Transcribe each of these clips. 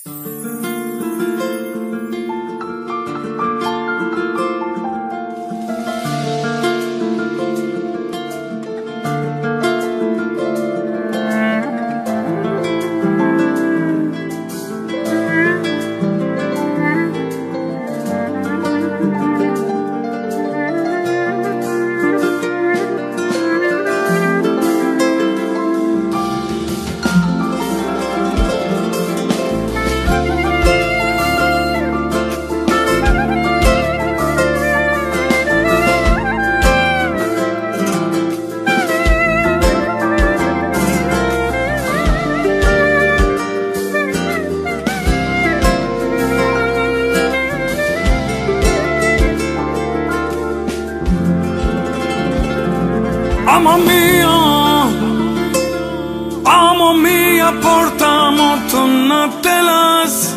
Amo mia, portamo tonatelas,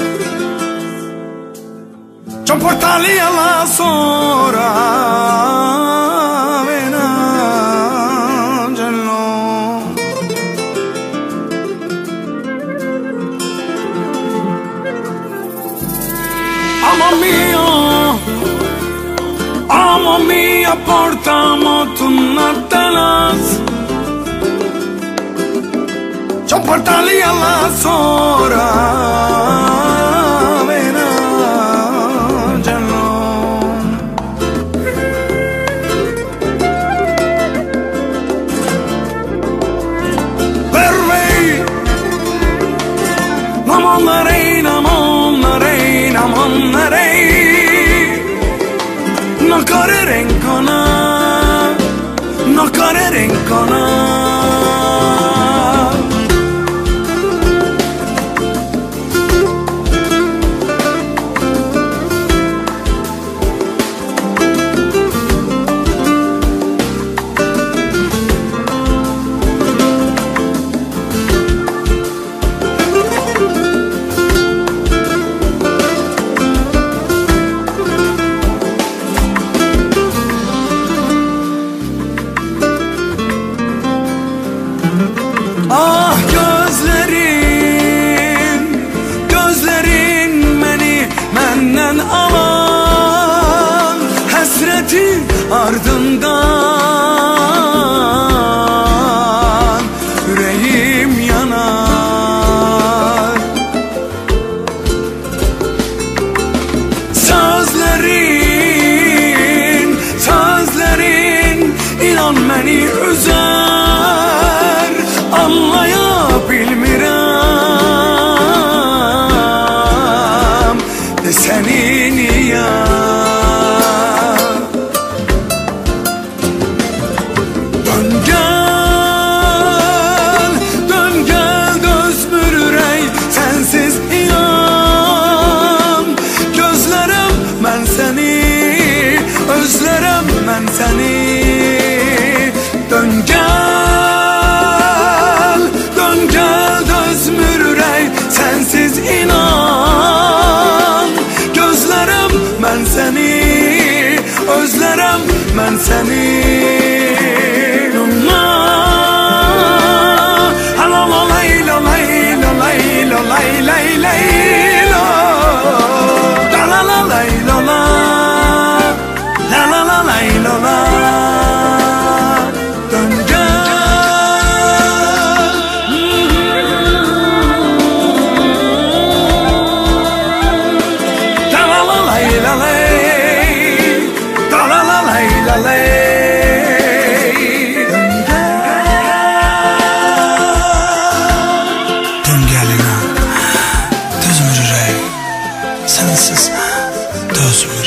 ci portali alla sora, venangelo. Amo mia, portamo tonatelas, ci portali alla sora, venangelo. Per me, namonarei, no correre in cona. Ah gözlerin beni menden alan, hasreti ardından yüreğim yanar. Sözlerin inan beni üzer, anlayabilmirəm desəni niyə. Dön gəl dözmür ürək sənsiz inan, gözlərəm mən səni, özlərəm mən səni. Dön gəl dözmür ürək sənsiz inan, gözlərəm mən səni, özlərəm mən səni. Dön gəlinə, dözmür ürək, sənsiz dözmür.